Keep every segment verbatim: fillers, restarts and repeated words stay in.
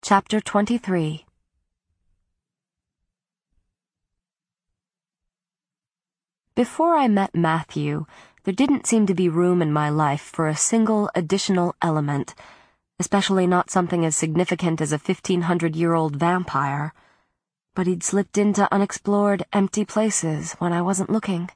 Chapter twenty-three. Before I met Matthew, there didn't seem to be room in my life for a single additional element, especially not something as significant as a fifteen hundred year old vampire. But he'd slipped into unexplored, empty places when I wasn't looking.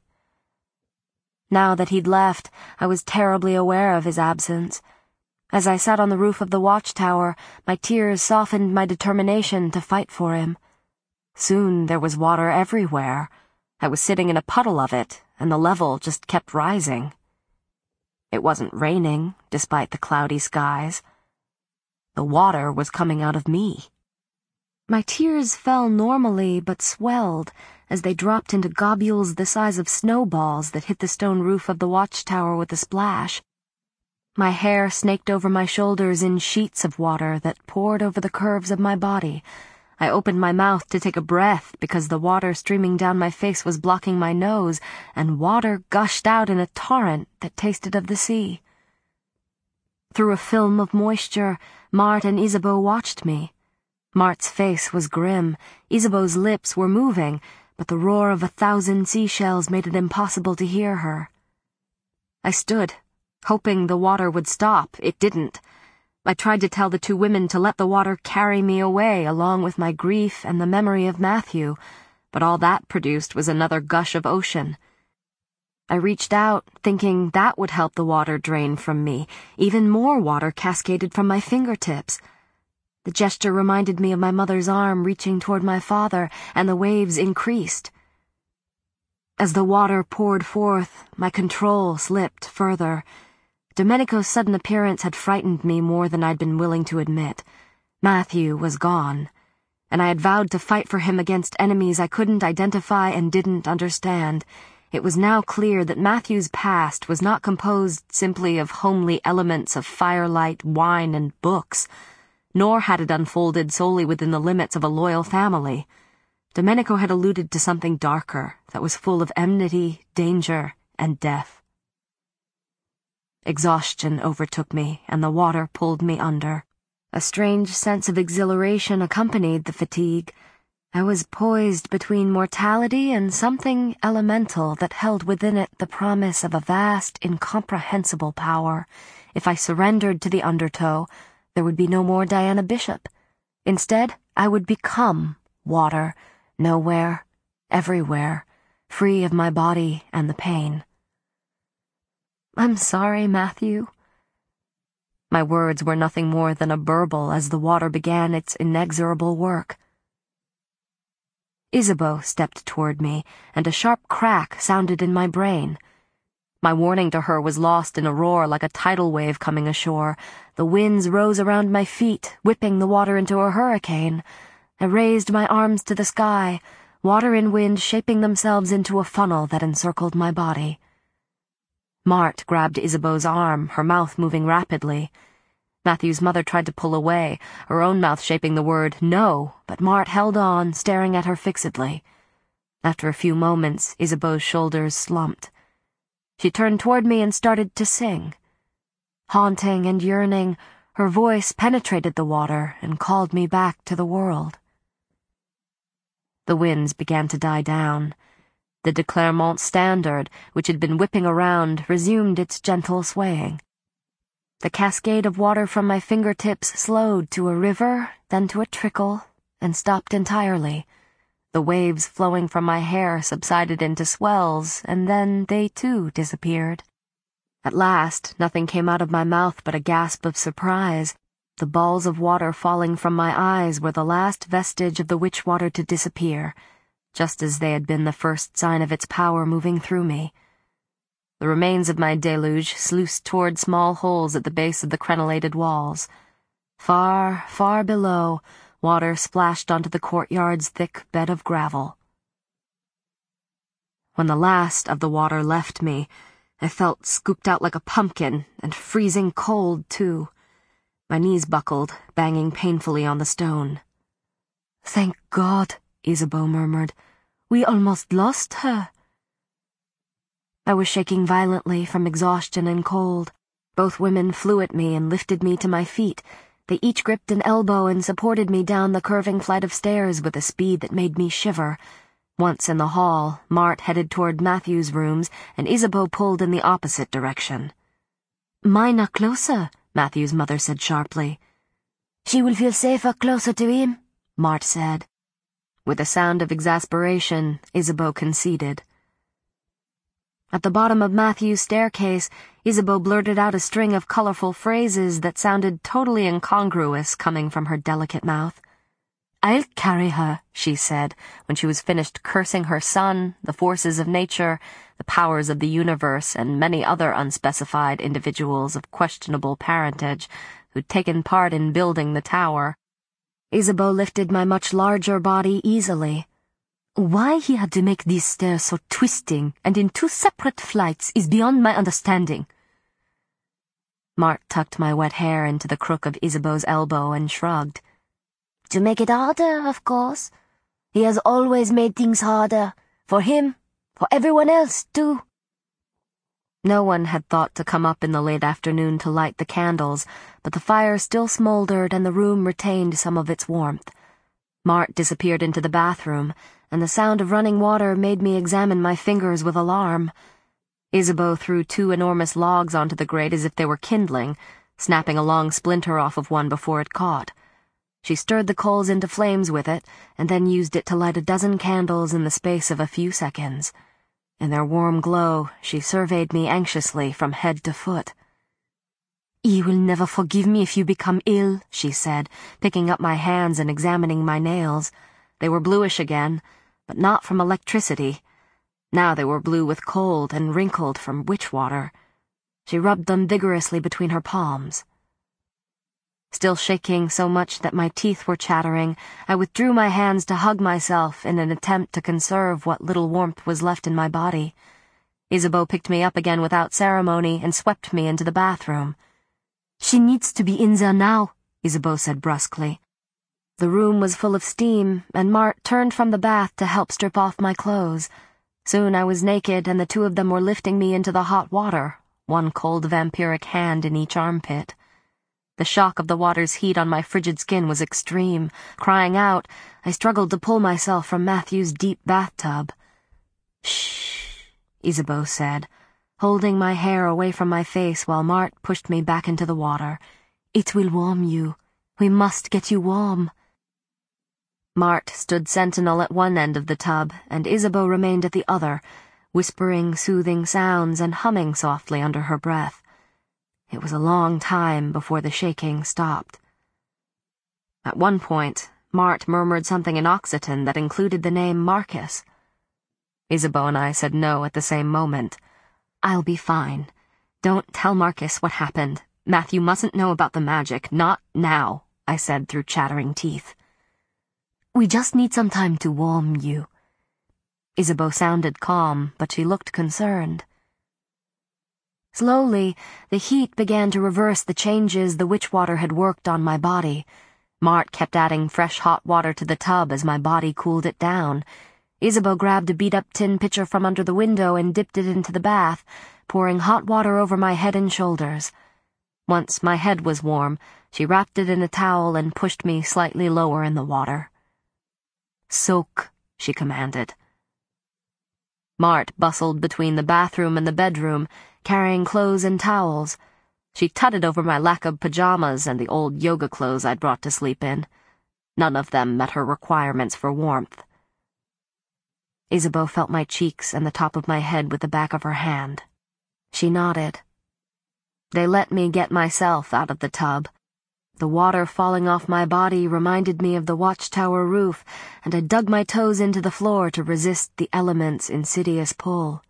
Now that he'd left, I was terribly aware of his absence. As I sat on the roof of the watchtower, my tears softened my determination to fight for him. Soon there was water everywhere. I was sitting in a puddle of it, and the level just kept rising. It wasn't raining, despite the cloudy skies. The water was coming out of me. My tears fell normally but swelled as they dropped into globules the size of snowballs that hit the stone roof of the watchtower with a splash. My hair snaked over my shoulders in sheets of water that poured over the curves of my body. I opened my mouth to take a breath because the water streaming down my face was blocking my nose, and water gushed out in a torrent that tasted of the sea. Through a film of moisture, Mart and Isabeau watched me. Mart's face was grim, Isabeau's lips were moving, but the roar of a thousand seashells made it impossible to hear her. I stood, hoping the water would stop. It didn't. I tried to tell the two women to let the water carry me away along with my grief and the memory of Matthew, but all that produced was another gush of ocean. I reached out, thinking that would help the water drain from me. Even more water cascaded from my fingertips. The gesture reminded me of my mother's arm reaching toward my father, and the waves increased. As the water poured forth, my control slipped further. Domenico's sudden appearance had frightened me more than I'd been willing to admit. Matthew was gone, and I had vowed to fight for him against enemies I couldn't identify and didn't understand. It was now clear that Matthew's past was not composed simply of homely elements of firelight, wine, and books, nor had it unfolded solely within the limits of a loyal family. Domenico had alluded to something darker that was full of enmity, danger, and death. Exhaustion overtook me, and the water pulled me under. A strange sense of exhilaration accompanied the fatigue. I was poised between mortality and something elemental that held within it the promise of a vast, incomprehensible power. If I surrendered to the undertow, there would be no more Diana Bishop. Instead, I would become water, nowhere, everywhere, free of my body and the pain. I'm sorry, Matthew. My words were nothing more than a burble as the water began its inexorable work. Isabeau stepped toward me, and a sharp crack sounded in my brain. My warning to her was lost in a roar like a tidal wave coming ashore. The winds rose around my feet, whipping the water into a hurricane. I raised my arms to the sky, water and wind shaping themselves into a funnel that encircled my body. Mart grabbed Isabeau's arm, her mouth moving rapidly. Matthew's mother tried to pull away, her own mouth shaping the word no, but Mart held on, staring at her fixedly. After a few moments, Isabeau's shoulders slumped. She turned toward me and started to sing. Haunting and yearning, her voice penetrated the water and called me back to the world. The winds began to die down. The de Clermont Standard, which had been whipping around, resumed its gentle swaying. The cascade of water from my fingertips slowed to a river, then to a trickle, and stopped entirely. The waves flowing from my hair subsided into swells, and then they too disappeared. At last, nothing came out of my mouth but a gasp of surprise. The balls of water falling from my eyes were the last vestige of the witch water to disappear, just as they had been the first sign of its power moving through me. The remains of my deluge sluiced toward small holes at the base of the crenellated walls. Far, far below, water splashed onto the courtyard's thick bed of gravel. When the last of the water left me, I felt scooped out like a pumpkin, and freezing cold, too. My knees buckled, banging painfully on the stone. "Thank God," Isabeau murmured. "We almost lost her." I was shaking violently from exhaustion and cold. Both women flew at me and lifted me to my feet. They each gripped an elbow and supported me down the curving flight of stairs with a speed that made me shiver. Once in the hall, Mart headed toward Matthew's rooms, and Isabeau pulled in the opposite direction. "Mine are closer," Matthew's mother said sharply. "She will feel safer closer to him," Mart said. With a sound of exasperation, Isabeau conceded. At the bottom of Matthew's staircase, Isabeau blurted out a string of colorful phrases that sounded totally incongruous coming from her delicate mouth. "I'll carry her," she said, when she was finished cursing her son, the forces of nature, the powers of the universe, and many other unspecified individuals of questionable parentage who'd taken part in building the tower. Isabeau lifted my much larger body easily. "Why he had to make these stairs so twisting and in two separate flights is beyond my understanding." Mart tucked my wet hair into the crook of Isabeau's elbow and shrugged. "To make it harder, of course. He has always made things harder. For him, for everyone else, too." No one had thought to come up in the late afternoon to light the candles, but the fire still smoldered and the room retained some of its warmth. Mart disappeared into the bathroom, and the sound of running water made me examine my fingers with alarm. Isabeau threw two enormous logs onto the grate as if they were kindling, snapping a long splinter off of one before it caught. She stirred the coals into flames with it, and then used it to light a dozen candles in the space of a few seconds. In their warm glow, she surveyed me anxiously from head to foot. "You will never forgive me if you become ill," she said, picking up my hands and examining my nails. They were bluish again, but not from electricity. Now they were blue with cold and wrinkled from witch water. She rubbed them vigorously between her palms. Still shaking so much that my teeth were chattering, I withdrew my hands to hug myself in an attempt to conserve what little warmth was left in my body. Isabeau picked me up again without ceremony and swept me into the bathroom. "She needs to be in there now," Isabeau said brusquely. The room was full of steam, and Mart turned from the bath to help strip off my clothes. Soon I was naked, and the two of them were lifting me into the hot water, one cold vampiric hand in each armpit. The shock of the water's heat on my frigid skin was extreme. Crying out, I struggled to pull myself from Matthew's deep bathtub. "Shh," Isabeau said, holding my hair away from my face while Mart pushed me back into the water. "It will warm you. We must get you warm." Mart stood sentinel at one end of the tub, and Isabeau remained at the other, whispering soothing sounds and humming softly under her breath. It was a long time before the shaking stopped. At one point, Mart murmured something in Occitan that included the name Marcus. Isabeau and I said no at the same moment. "I'll be fine. Don't tell Marcus what happened. Matthew mustn't know about the magic, not now," I said through chattering teeth. "We just need some time to warm you." Isabeau sounded calm, but she looked concerned. Slowly, the heat began to reverse the changes the witch water had worked on my body. Mart kept adding fresh hot water to the tub as my body cooled it down. Isabeau grabbed a beat-up tin pitcher from under the window and dipped it into the bath, pouring hot water over my head and shoulders. Once my head was warm, she wrapped it in a towel and pushed me slightly lower in the water. "Soak," she commanded. Mart bustled between the bathroom and the bedroom, carrying clothes and towels. She tutted over my lack of pajamas and the old yoga clothes I'd brought to sleep in. None of them met her requirements for warmth. Isabeau felt my cheeks and the top of my head with the back of her hand. She nodded. They let me get myself out of the tub. The water falling off my body reminded me of the watchtower roof, and I dug my toes into the floor to resist the element's insidious pull.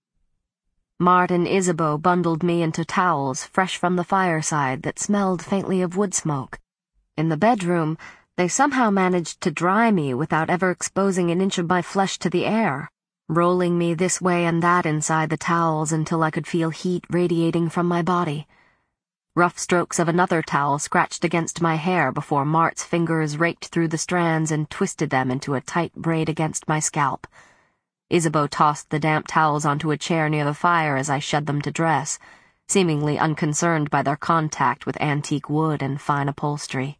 Mart and Isabeau bundled me into towels fresh from the fireside that smelled faintly of wood smoke. In the bedroom, they somehow managed to dry me without ever exposing an inch of my flesh to the air, rolling me this way and that inside the towels until I could feel heat radiating from my body. Rough strokes of another towel scratched against my hair before Mart's fingers raked through the strands and twisted them into a tight braid against my scalp. Isabeau tossed the damp towels onto a chair near the fire as I shed them to dress. seemingly unconcerned by their contact with antique wood and fine upholstery.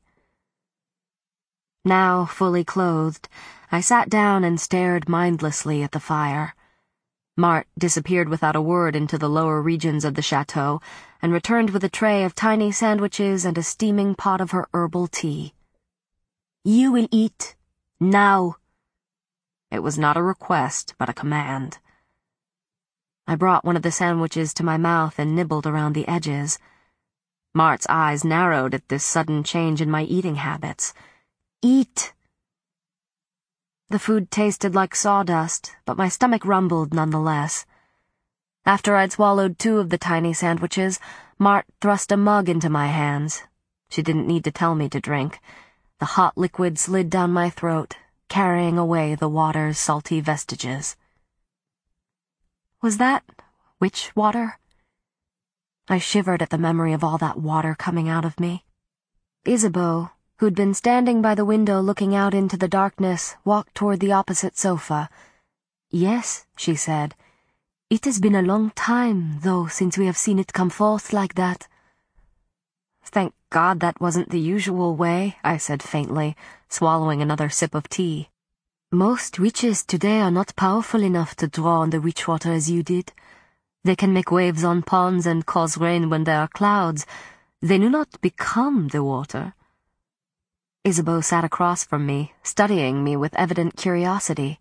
Now, fully clothed, I sat down and stared mindlessly at the fire. Mart disappeared without a word into the lower regions of the chateau and returned with a tray of tiny sandwiches and a steaming pot of her herbal tea. "You will eat. Now." It was not a request, but a command. I brought one of the sandwiches to my mouth and nibbled around the edges. Mart's eyes narrowed at this sudden change in my eating habits. "Eat." The food tasted like sawdust, but my stomach rumbled nonetheless. After I'd swallowed two of the tiny sandwiches, Mart thrust a mug into my hands. She didn't need to tell me to drink. The hot liquid slid down my throat, carrying away the water's salty vestiges. Was that witch water? I shivered at the memory of all that water coming out of me. Isabeau, who'd been standing by the window looking out into the darkness, walked toward the opposite sofa. "Yes," she said. "It has been a long time, though, since we have seen it come forth like that." "Thank God that wasn't the usual way," I said faintly, swallowing another sip of tea. "Most witches today are not powerful enough to draw on the witch water as you did. They can make waves on ponds and cause rain when there are clouds. They do not become the water." Isabeau sat across from me, studying me with evident curiosity.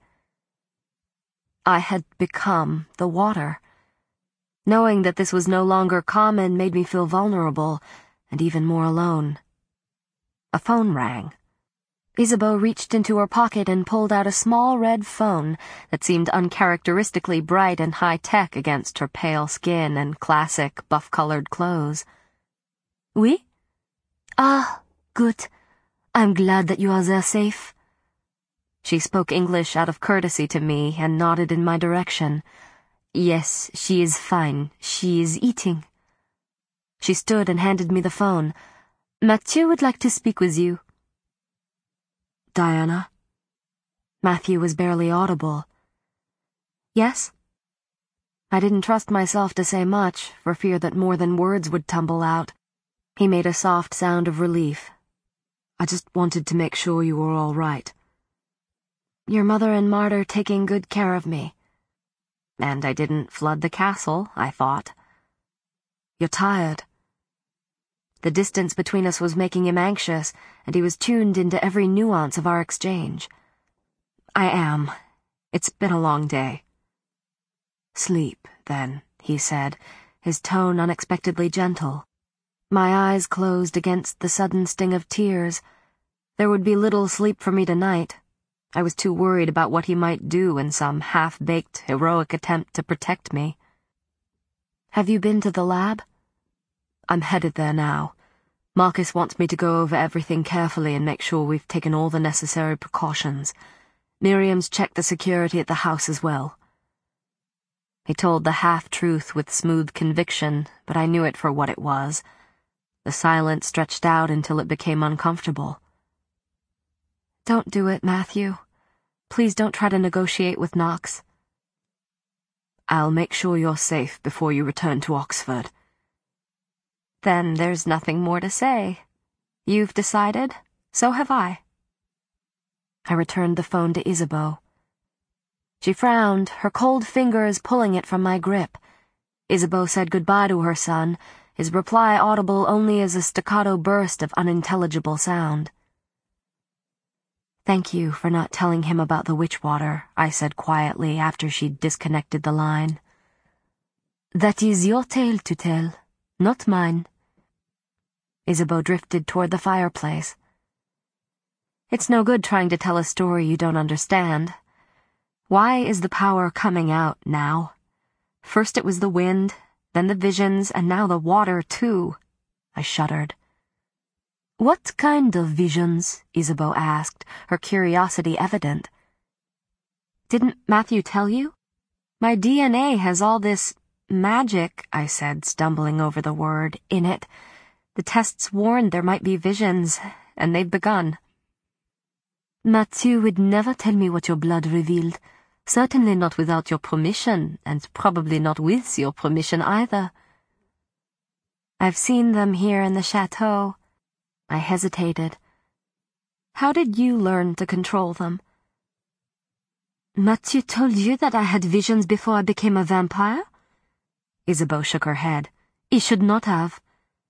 I had become the water. Knowing that this was no longer common made me feel vulnerable, and even more alone. A phone rang. Isabeau reached into her pocket and pulled out a small red phone that seemed uncharacteristically bright and high-tech against her pale skin and classic buff-colored clothes. "Oui? Ah, good. I'm glad that you are there safe." She spoke English out of courtesy to me and nodded in my direction. "Yes, she is fine. She is eating." She stood and handed me the phone. "Mathieu would like to speak with you." "Diana?" Matthew was barely audible. "Yes?" I didn't trust myself to say much, for fear that more than words would tumble out. He made a soft sound of relief. "I just wanted to make sure you were all right." "Your mother and Mart are taking good care of me." And I didn't flood the castle, I thought. "You're tired." The distance between us was making him anxious, and he was tuned into every nuance of our exchange. "I am. It's been a long day." "Sleep, then," he said, his tone unexpectedly gentle. My eyes closed against the sudden sting of tears. There would be little sleep for me tonight. I was too worried about what he might do in some half-baked, heroic attempt to protect me. "Have you been to the lab?" "I'm headed there now. Marcus wants me to go over everything carefully and make sure we've taken all the necessary precautions. Miriam's checked the security at the house as well." He told the half-truth with smooth conviction, but I knew it for what it was. The silence stretched out until it became uncomfortable. "Don't do it, Matthew. Please don't try to negotiate with Knox." "I'll make sure you're safe before you return to Oxford." "Then there's nothing more to say. You've decided, so have I." I returned the phone to Isabeau. She frowned, her cold fingers pulling it from my grip. Isabeau said goodbye to her son, his reply audible only as a staccato burst of unintelligible sound. "Thank you for not telling him about the witch water," I said quietly after she'd disconnected the line. "That is your tale to tell, not mine." Isabeau drifted toward the fireplace. "It's no good trying to tell a story you don't understand. Why is the power coming out now? First it was the wind, then the visions, and now the water, too." I shuddered. "What kind of visions?" Isabeau asked, her curiosity evident. "Didn't Matthew tell you? My D N A has all this magic," I said, stumbling over the word, "in it. The tests warned there might be visions, and they've begun." "Matthew would never tell me what your blood revealed. Certainly not without your permission, and probably not with your permission either." I've seen them here in the chateau. I hesitated. How did you learn to control them? Mathieu told you that I had visions before I became a vampire? Isabeau shook her head. He should not have.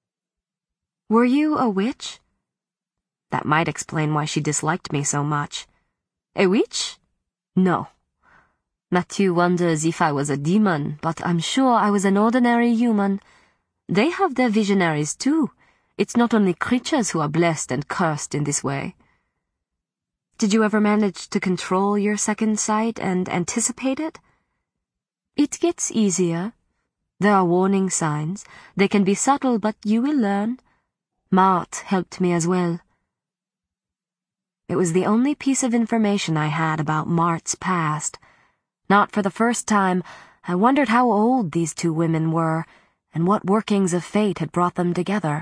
Were you a witch? That might explain why she disliked me so much. A witch? No. Mathieu wonders if I was a demon, but I'm sure I was an ordinary human. They have their visionaries too. It's not only creatures who are blessed and cursed in this way. Did you ever manage to control your second sight and anticipate it? It gets easier. There are warning signs. They can be subtle, but you will learn. Marthe helped me as well. It was the only piece of information I had about Marthe's past. Not for the first time, I wondered how old these two women were, and what workings of fate had brought them together.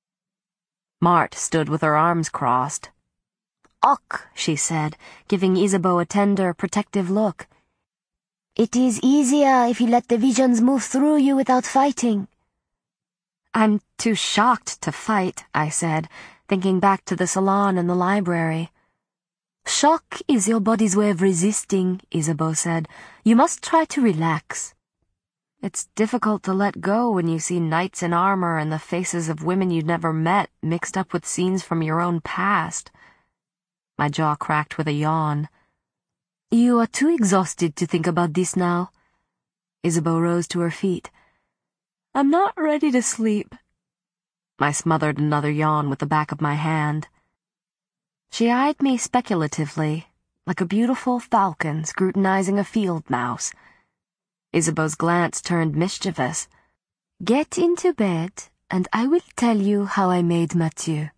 Marthe stood with her arms crossed. "Och," she said, giving Isabeau a tender, protective look. "It is easier if you let the visions move through you without fighting." "I'm too shocked to fight," I said, thinking back to the salon and the library. "Shock is your body's way of resisting," Isabeau said. "You must try to relax." It's difficult to let go when you see knights in armor and the faces of women you'd never met mixed up with scenes from your own past. My jaw cracked with a yawn. "You are too exhausted to think about this now." Isabeau rose to her feet. "I'm not ready to sleep." I smothered another yawn with the back of my hand. She eyed me speculatively, like a beautiful falcon scrutinizing a field mouse. Isabeau's glance turned mischievous. "Get into bed, and I will tell you how I made Mathieu."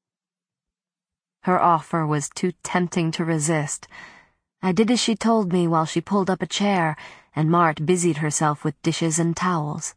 Her offer was too tempting to resist. I did as she told me while she pulled up a chair, and Marthe busied herself with dishes and towels.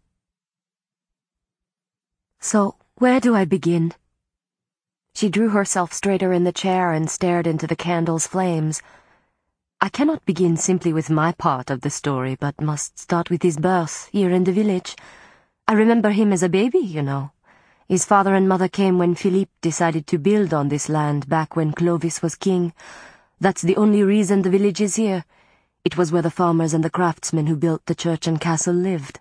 "So, where do I begin?" She drew herself straighter in the chair and stared into the candle's flames. "I cannot begin simply with my part of the story, but must start with his birth here in the village. I remember him as a baby, you know. His father and mother came when Philippe decided to build on this land back when Clovis was king. That's the only reason the village is here. It was where the farmers and the craftsmen who built the church and castle lived."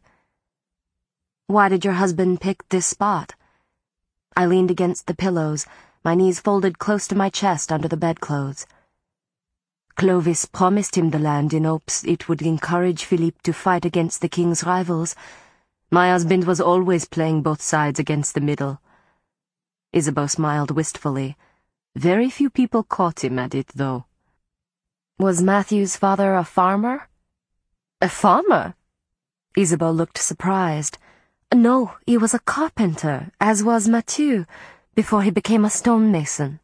"Why did your husband pick this spot?" I leaned against the pillows, my knees folded close to my chest under the bedclothes. "Clovis promised him the land in hopes it would encourage Philippe to fight against the king's rivals. My husband was always playing both sides against the middle." Isabeau smiled wistfully. "Very few people caught him at it, though." "Was Mathieu's father a farmer?" "A farmer?" Isabeau looked surprised. "No, he was a carpenter, as was Mathieu, before he became a stonemason."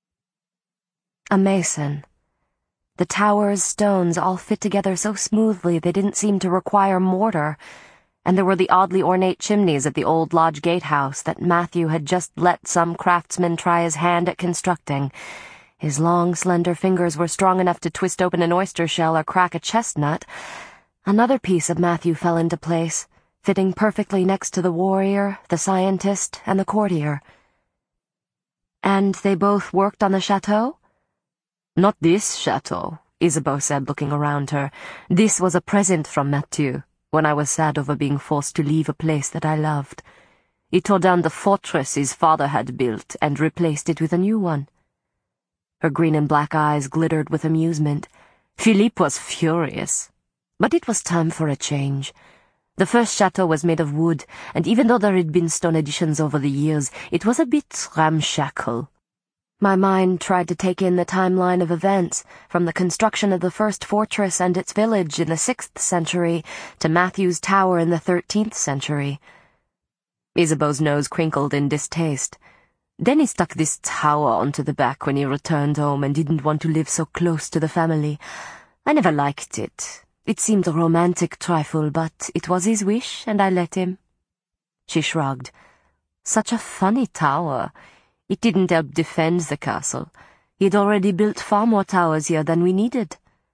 A mason. The tower's stones all fit together so smoothly they didn't seem to require mortar, and there were the oddly ornate chimneys at the old lodge gatehouse that Mathieu had just let some craftsman try his hand at constructing. His long, slender fingers were strong enough to twist open an oyster shell or crack a chestnut. Another piece of Mathieu fell into place, fitting perfectly next to the warrior, the scientist, and the courtier. "And they both worked on the chateau?" "Not this chateau," Isabeau said, looking around her. "This was a present from Mathieu, when I was sad over being forced to leave a place that I loved. He tore down the fortress his father had built and replaced it with a new one." Her green and black eyes glittered with amusement. "Philippe was furious. But it was time for a change. The first chateau was made of wood, and even though there had been stone additions over the years, it was a bit ramshackle." My mind tried to take in the timeline of events, from the construction of the first fortress and its village in the sixth century to Mathieu's tower in the thirteenth century. Isabeau's nose crinkled in distaste. "Then he stuck this tower onto the back when he returned home and didn't want to live so close to the family. I never liked it. It seemed a romantic trifle, but it was his wish, and I let him." She shrugged. "Such a funny tower. It didn't help defend the castle. He'd already built far more towers here than we needed."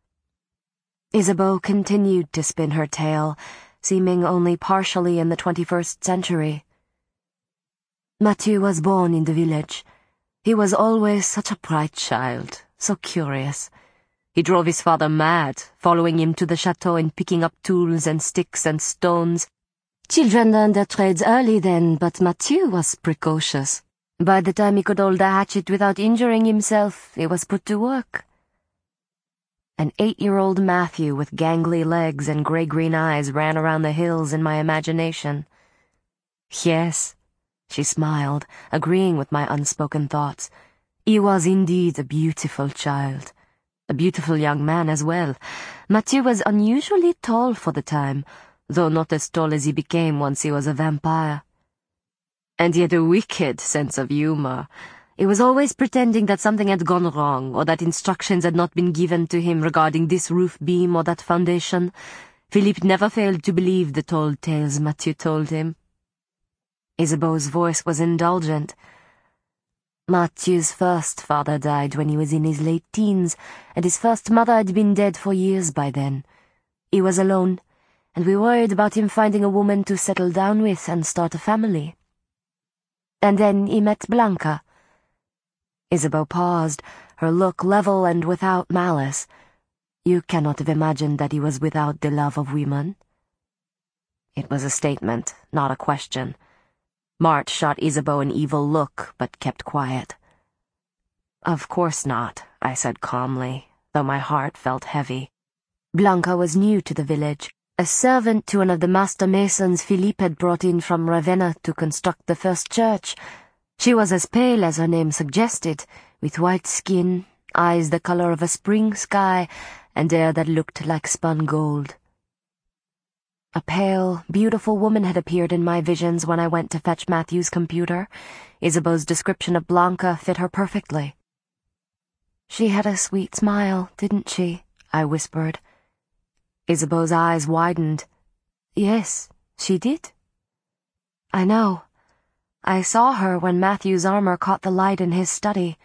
Isabeau continued to spin her tale, seeming only partially in the twenty-first century. Mathieu was born in the village. He was always such a bright child, so curious. He drove his father mad, following him to the chateau and picking up tools and sticks and stones. Children learned their trades early then, but Mathieu was precocious. By the time he could hold a hatchet without injuring himself, he was put to work. An eight-year-old Mathieu with gangly legs and grey-green eyes ran around the hills in my imagination. Yes, she smiled, agreeing with my unspoken thoughts. He was indeed a beautiful child. A beautiful young man as well. Mathieu was unusually tall for the time, though not as tall as he became once he was a vampire. And he had a wicked sense of humor. He was always pretending that something had gone wrong, or that instructions had not been given to him regarding this roof beam or that foundation. Philippe never failed to believe the tall tales Mathieu told him. Isabeau's voice was indulgent. Mathieu's first father died when he was in his late teens, and his first mother had been dead for years by then. He was alone, and we worried about him finding a woman to settle down with and start a family. And then he met Blanca. Isabeau paused, her look level and without malice. You cannot have imagined that he was without the love of women. It was a statement, not a question. Marthe shot Isabeau an evil look, but kept quiet. Of course not, I said calmly, though my heart felt heavy. Blanca was new to the village, a servant to one of the master masons Philippe had brought in from Ravenna to construct the first church. She was as pale as her name suggested, with white skin, eyes the color of a spring sky, and hair that looked like spun gold. A pale, beautiful woman had appeared in my visions when I went to fetch Mathieu's computer. Isabeau's description of Blanca fit her perfectly. She had a sweet smile, didn't she? I whispered. Isabeau's eyes widened. Yes, she did. I know. I saw her when Mathieu's armor caught the light in his study.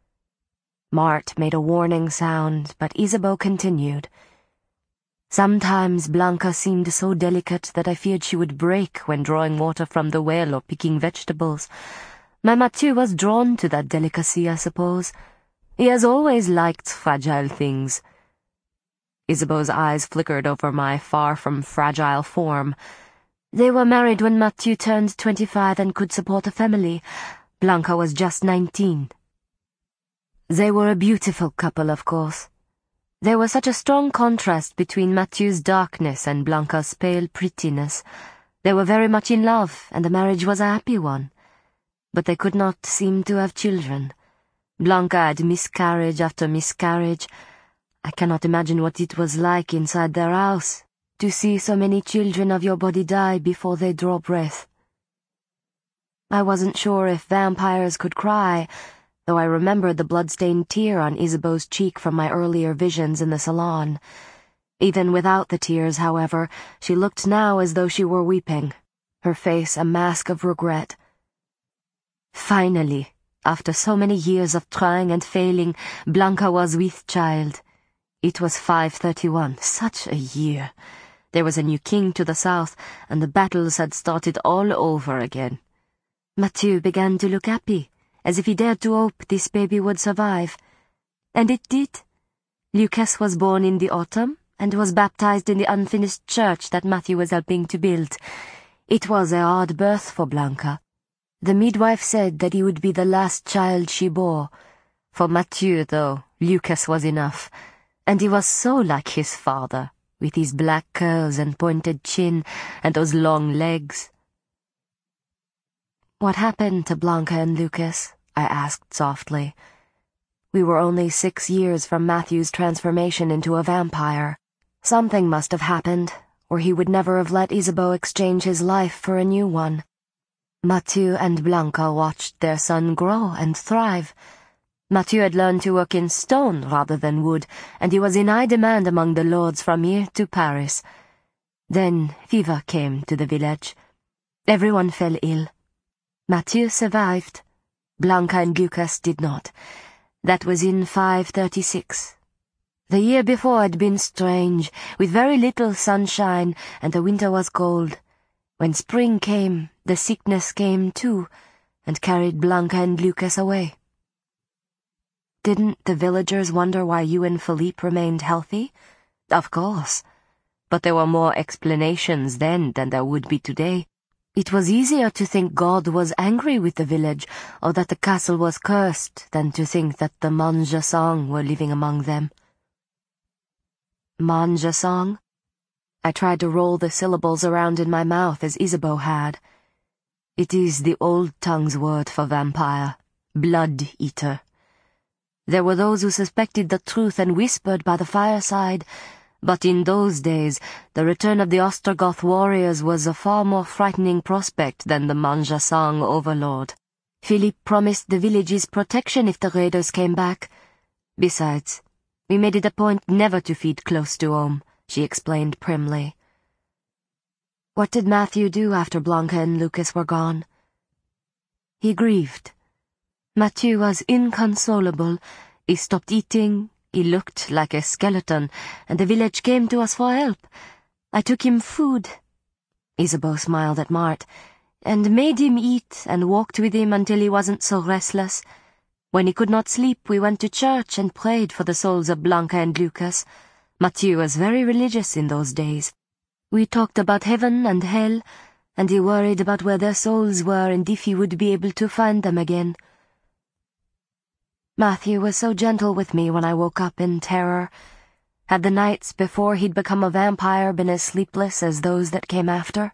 Marthe made a warning sound, but Isabeau continued. Sometimes Blanca seemed so delicate that I feared she would break when drawing water from the well or picking vegetables. My Mathieu was drawn to that delicacy, I suppose. He has always liked fragile things. Isabeau's eyes flickered over my far-from-fragile form. They were married when Mathieu turned twenty-five and could support a family. Blanca was just nineteen. They were a beautiful couple, of course. There was such a strong contrast between Mathieu's darkness and Blanca's pale prettiness. They were very much in love, and the marriage was a happy one. But they could not seem to have children. Blanca had miscarriage after miscarriage. I cannot imagine what it was like inside their house, to see so many children of your body die before they draw breath. I wasn't sure if vampires could cry, though I remembered the blood-stained tear on Isabeau's cheek from my earlier visions in the salon. Even without the tears, however, she looked now as though she were weeping, her face a mask of regret. Finally, after so many years of trying and failing, Blanca was with child. It was five thirty-one, such a year. There was a new king to the south, and the battles had started all over again. Mathieu began to look happy, as if he dared to hope this baby would survive. And it did. Lucas was born in the autumn, and was baptized in the unfinished church that Mathieu was helping to build. It was a hard birth for Blanca. The midwife said that he would be the last child she bore. For Mathieu, though, Lucas was enough, and he was so like his father, with his black curls and pointed chin, and those long legs. What happened to Blanca and Lucas? I asked softly. We were only six years from Mathieu's transformation into a vampire. Something must have happened, or he would never have let Isabeau exchange his life for a new one. Mathieu and Blanca watched their son grow and thrive. Mathieu had learned to work in stone rather than wood, and he was in high demand among the lords from here to Paris. Then fever came to the village. Everyone fell ill. Mathieu survived. Blanca and Lucas did not. That was in five thirty-six. The year before had been strange, with very little sunshine, and the winter was cold. When spring came, the sickness came too, and carried Blanca and Lucas away. Didn't the villagers wonder why you and Philippe remained healthy? Of course. But there were more explanations then than there would be today. It was easier to think God was angry with the village, or that the castle was cursed, than to think that the Manjasang were living among them. Manjasang? I tried to roll the syllables around in my mouth as Isabeau had. It is the old tongue's word for vampire, blood-eater. There were those who suspected the truth and whispered by the fireside, but in those days the return of the Ostrogoth warriors was a far more frightening prospect than the Manjasang overlord. Philippe promised the village's protection if the raiders came back. Besides, we made it a point never to feed close to home, she explained primly. What did Matthew do after Blanca and Lucas were gone? He grieved. Mathieu was inconsolable. He stopped eating, he looked like a skeleton, and the village came to us for help. I took him food, Isabeau smiled at Mart, and made him eat and walked with him until he wasn't so restless. When he could not sleep, we went to church and prayed for the souls of Blanca and Lucas. Mathieu was very religious in those days. We talked about heaven and hell, and he worried about where their souls were and if he would be able to find them again. Matthew was so gentle with me when I woke up in terror. Had the nights before he'd become a vampire been as sleepless as those that came after?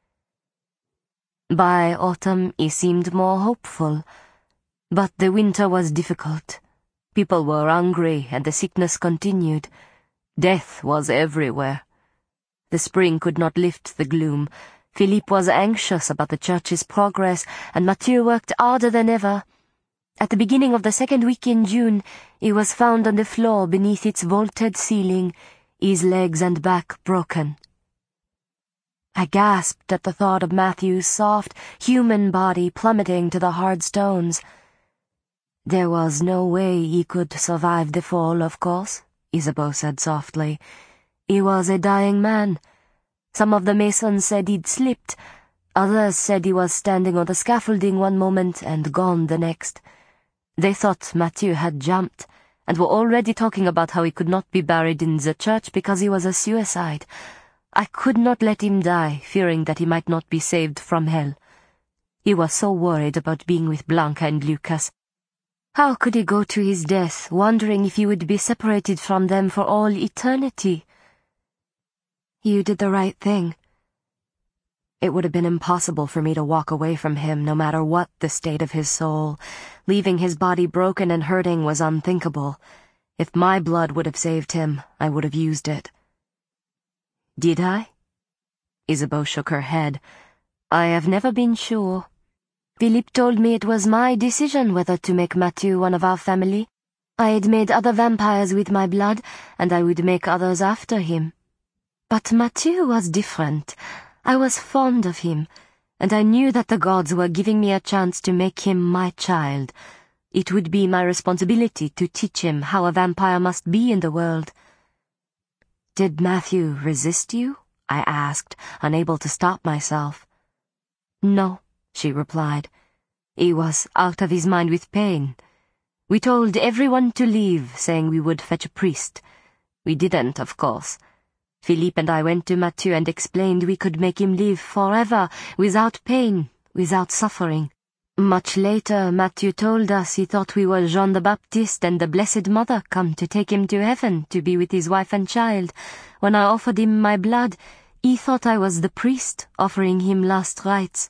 By autumn he seemed more hopeful, but the winter was difficult. People were hungry and the sickness continued. Death was everywhere. The spring could not lift the gloom. Philippe was anxious about the church's progress, and Mathieu worked harder than ever. At the beginning of the second week in June, he was found on the floor beneath its vaulted ceiling, his legs and back broken. I gasped at the thought of Matthew's soft, human body plummeting to the hard stones. There was no way he could survive the fall, of course, Isabeau said softly. He was a dying man. Some of the masons said he'd slipped. Others said he was standing on the scaffolding one moment and gone the next. They thought Mathieu had jumped, and were already talking about how he could not be buried in the church because he was a suicide. I could not let him die, fearing that he might not be saved from hell. He was so worried about being with Blanca and Lucas. How could he go to his death, wondering if he would be separated from them for all eternity? You did the right thing. It would have been impossible for me to walk away from him, no matter what the state of his soul. Leaving his body broken and hurting was unthinkable. If my blood would have saved him, I would have used it. Did I? Isabeau shook her head. I have never been sure. Philippe told me it was my decision whether to make Mathieu one of our family. I had made other vampires with my blood, and I would make others after him. But Mathieu was different. I was fond of him, and I knew that the gods were giving me a chance to make him my child. It would be my responsibility to teach him how a vampire must be in the world. Did Matthew resist you? I asked, unable to stop myself. No, she replied. He was out of his mind with pain. We told everyone to leave, saying we would fetch a priest. We didn't, of course. Philippe and I went to Mathieu and explained we could make him live forever, without pain, without suffering. Much later, Mathieu told us he thought we were Jean the Baptist and the Blessed Mother come to take him to heaven to be with his wife and child. When I offered him my blood, he thought I was the priest offering him last rites.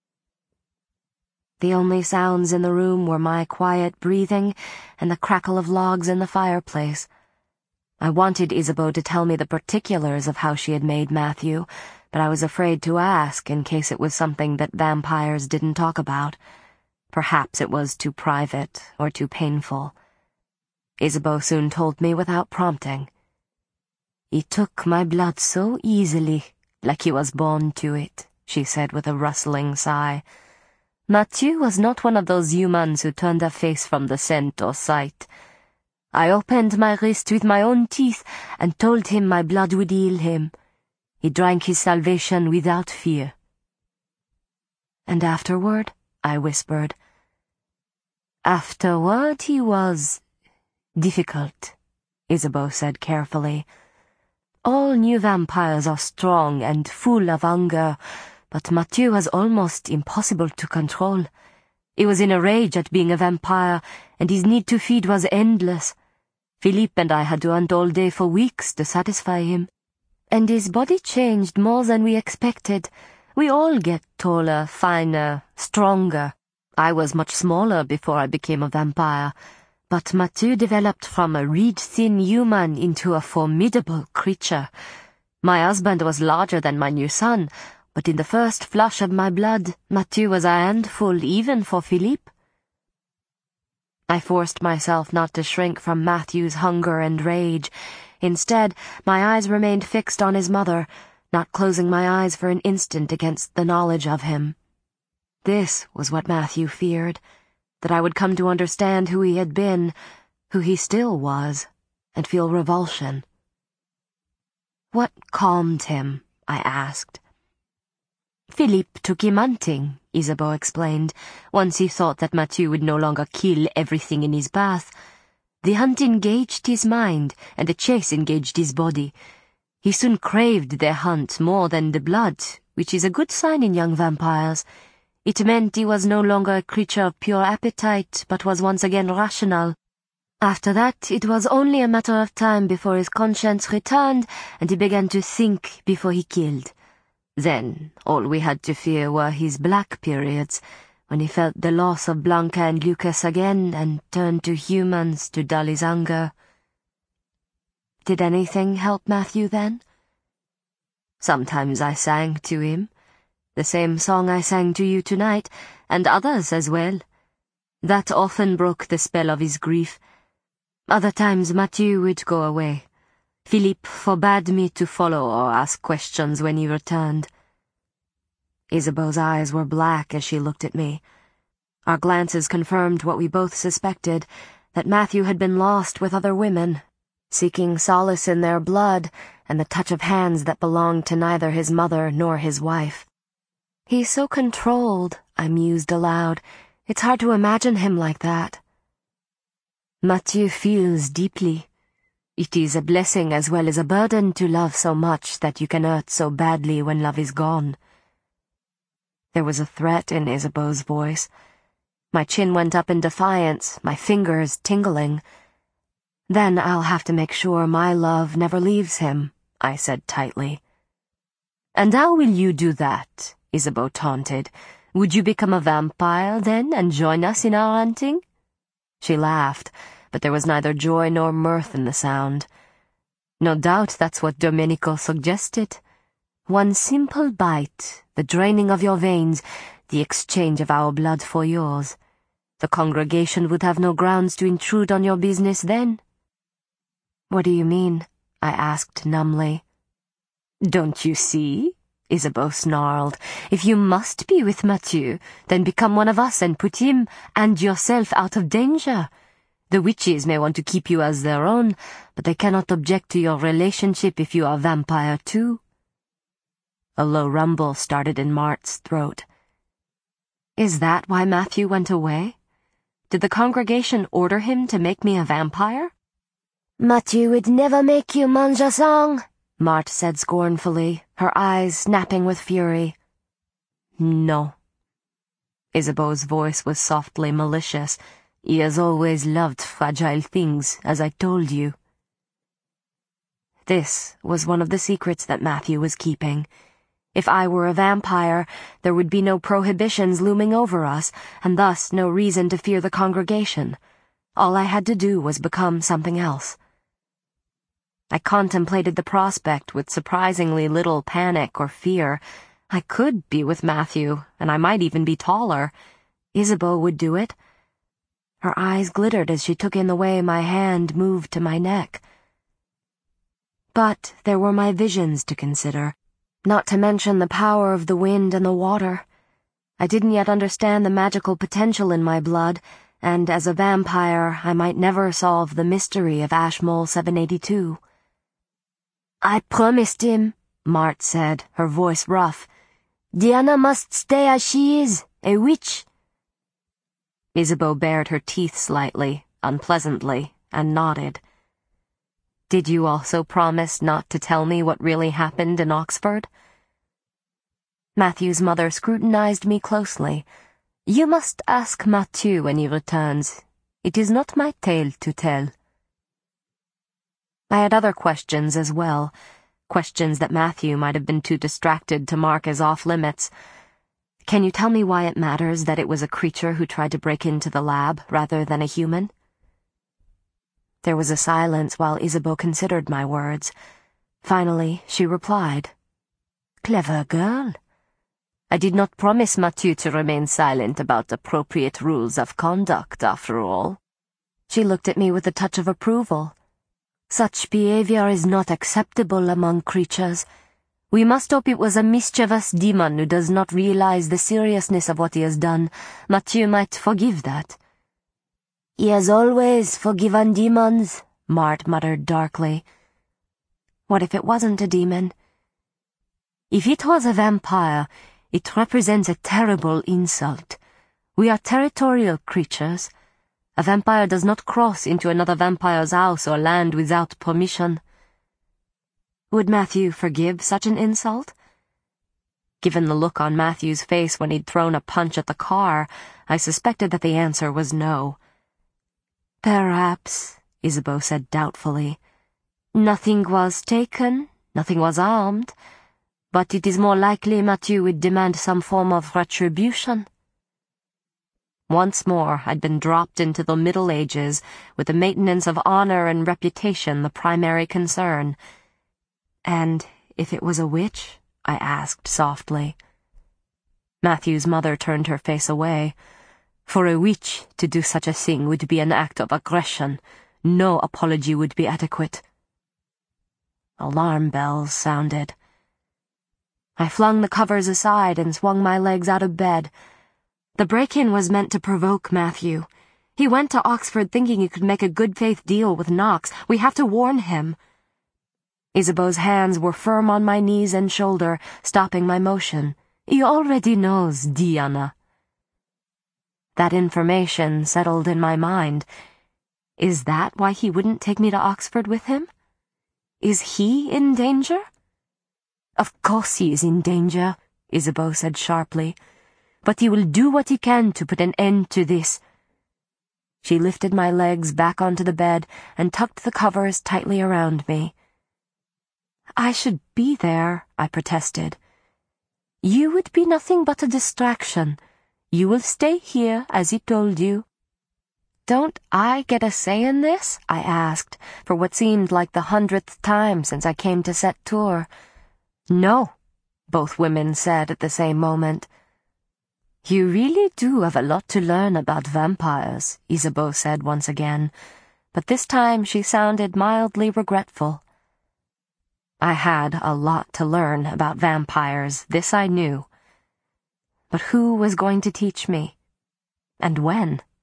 The only sounds in the room were my quiet breathing and the crackle of logs in the fireplace. I wanted Isabeau to tell me the particulars of how she had made Matthew, but I was afraid to ask in case it was something that vampires didn't talk about. Perhaps it was too private or too painful. Isabeau soon told me without prompting. He took my blood so easily, like he was born to it, she said with a rustling sigh. Mathieu was not one of those humans who turned their face from the scent or sight. I opened my wrist with my own teeth and told him my blood would heal him. He drank his salvation without fear. And afterward? I whispered. Afterward he was difficult, Isabeau said carefully. All new vampires are strong and full of anger, but Mathieu was almost impossible to control. He was in a rage at being a vampire, and his need to feed was endless. Philippe and I had to hunt all day for weeks to satisfy him. And his body changed more than we expected. We all get taller, finer, stronger. I was much smaller before I became a vampire, but Mathieu developed from a reed-thin human into a formidable creature. My husband was larger than my new son, but in the first flush of my blood, Mathieu was a handful even for Philippe. I forced myself not to shrink from Mathieu's hunger and rage. Instead, my eyes remained fixed on his mother, not closing my eyes for an instant against the knowledge of him. This was what Mathieu feared, that I would come to understand who he had been, who he still was, and feel revulsion. What calmed him? I asked. Philippe took him hunting, Isabeau explained, once he thought that Mathieu would no longer kill everything in his path. The hunt engaged his mind, and the chase engaged his body. He soon craved their hunt more than the blood, which is a good sign in young vampires. It meant he was no longer a creature of pure appetite, but was once again rational. After that, it was only a matter of time before his conscience returned, and he began to think before he killed. Then, all we had to fear were his black periods, when he felt the loss of Blanca and Lucas again, and turned to humans to dull his anger. Did anything help Mathieu then? Sometimes I sang to him, the same song I sang to you tonight, and others as well. That often broke the spell of his grief. Other times Mathieu would go away. Philippe forbade me to follow or ask questions when he returned. Isabeau's eyes were black as she looked at me. Our glances confirmed what we both suspected, that Mathieu had been lost with other women, seeking solace in their blood and the touch of hands that belonged to neither his mother nor his wife. He's so controlled, I mused aloud. It's hard to imagine him like that. Mathieu feels deeply. It is a blessing as well as a burden to love so much that you can hurt so badly when love is gone. There was a threat in Isabeau's voice. My chin went up in defiance, my fingers tingling. Then I'll have to make sure my love never leaves him, I said tightly. And how will you do that? Isabeau taunted. Would you become a vampire, then, and join us in our hunting? She laughed, but there was neither joy nor mirth in the sound. No doubt that's what Domenico suggested. One simple bite, the draining of your veins, the exchange of our blood for yours. The congregation would have no grounds to intrude on your business then. What do you mean? I asked numbly. Don't you see? Isabeau snarled. If you must be with Mathieu, then become one of us and put him and yourself out of danger. The witches may want to keep you as their own, but they cannot object to your relationship if you are a vampire too. A low rumble started in Mart's throat. Is that why Mathieu went away? Did the congregation order him to make me a vampire? Mathieu would never make you mange a song, Marthe said scornfully, her eyes snapping with fury. No. Isabeau's voice was softly malicious. He has always loved fragile things, as I told you. This was one of the secrets that Mathieu was keeping. If I were a vampire, there would be no prohibitions looming over us, and thus no reason to fear the congregation. All I had to do was become something else. I contemplated the prospect with surprisingly little panic or fear. I could be with Mathieu, and I might even be taller. Isabeau would do it. Her eyes glittered as she took in the way my hand moved to my neck. But there were my visions to consider, not to mention the power of the wind and the water. I didn't yet understand the magical potential in my blood, and as a vampire I might never solve the mystery of Ashmole seven eighty-two. I promised him, Marthe said, her voice rough. Diana must stay as she is, a witch. Isabeau bared her teeth slightly, unpleasantly, and nodded. Did you also promise not to tell me what really happened in Oxford? Matthew's mother scrutinized me closely. You must ask Mathieu when he returns. It is not my tale to tell. I had other questions as well, questions that Matthew might have been too distracted to mark as off-limits. Can you tell me why it matters that it was a creature who tried to break into the lab rather than a human? There was a silence while Isabeau considered my words. Finally, she replied, Clever girl. I did not promise Mathieu to remain silent about appropriate rules of conduct, after all. She looked at me with a touch of approval. Such behavior is not acceptable among creatures. We must hope it was a mischievous demon who does not realize the seriousness of what he has done. Mathieu might forgive that. He has always forgiven demons, Mart muttered darkly. What if it wasn't a demon? If it was a vampire, it represents a terrible insult. We are territorial creatures. A vampire does not cross into another vampire's house or land without permission. Would Matthew forgive such an insult? Given the look on Matthew's face when he'd thrown a punch at the car, I suspected that the answer was no. Perhaps, Isabeau said doubtfully. Nothing was taken, nothing was harmed, but it is more likely Mathieu would demand some form of retribution. Once more, I'd been dropped into the Middle Ages, with the maintenance of honor and reputation the primary concern. And if it was a witch? I asked softly. Matthew's mother turned her face away. For a witch to do such a thing would be an act of aggression. No apology would be adequate. Alarm bells sounded. I flung the covers aside and swung my legs out of bed. The break-in was meant to provoke Matthew. He went to Oxford thinking he could make a good-faith deal with Knox. We have to warn him. Isabeau's hands were firm on my knees and shoulder, stopping my motion. He already knows, Diana. That information settled in my mind. Is that why he wouldn't take me to Oxford with him? Is he in danger? Of course he is in danger, Isabeau said sharply. But he will do what he can to put an end to this. She lifted my legs back onto the bed and tucked the covers tightly around me. I should be there, I protested. You would be nothing but a distraction. You will stay here, as he told you. Don't I get a say in this? I asked, for what seemed like the hundredth time since I came to Set Tour. No, both women said at the same moment. You really do have a lot to learn about vampires, Isabeau said once again, but this time she sounded mildly regretful. I had a lot to learn about vampires, this I knew. But who was going to teach me? And when?